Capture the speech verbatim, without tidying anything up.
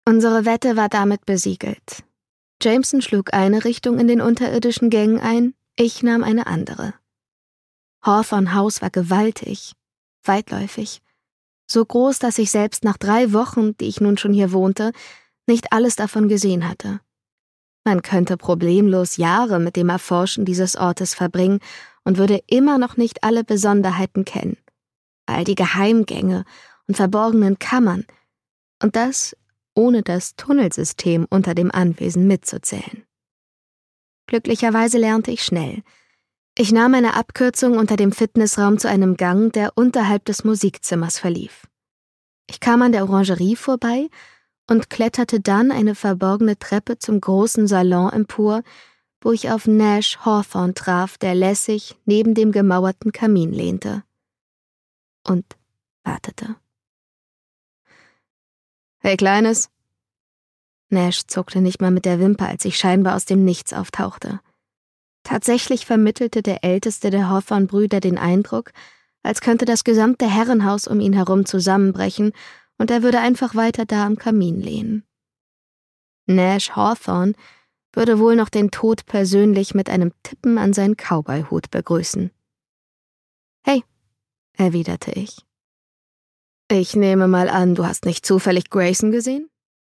Unsere Wette war damit besiegelt. Jameson schlug eine Richtung in den unterirdischen Gängen ein, ich nahm eine andere. Hawthorne House war gewaltig, weitläufig, so groß, dass ich selbst nach drei Wochen, die ich nun schon hier wohnte, nicht alles davon gesehen hatte. Man könnte problemlos Jahre mit dem Erforschen dieses Ortes verbringen und würde immer noch nicht alle Besonderheiten kennen, all die Geheimgänge und verborgenen Kammern, und das ohne das Tunnelsystem unter dem Anwesen mitzuzählen. Glücklicherweise lernte ich schnell. Ich nahm eine Abkürzung unter dem Fitnessraum zu einem Gang, der unterhalb des Musikzimmers verlief. Ich kam an der Orangerie vorbei und kletterte dann eine verborgene Treppe zum großen Salon empor, wo ich auf Nash Hawthorne traf, der lässig neben dem gemauerten Kamin lehnte. Und wartete. »Hey, Kleines!« Nash zuckte nicht mal mit der Wimper, als ich scheinbar aus dem Nichts auftauchte. Tatsächlich vermittelte der älteste der Hawthorne-Brüder den Eindruck, als könnte das gesamte Herrenhaus um ihn herum zusammenbrechen und er würde einfach weiter da am Kamin lehnen. Nash Hawthorne würde wohl noch den Tod persönlich mit einem Tippen an seinen Cowboy-Hut begrüßen. »Hey«, erwiderte ich. »Ich nehme mal an, du hast nicht zufällig Grayson gesehen?«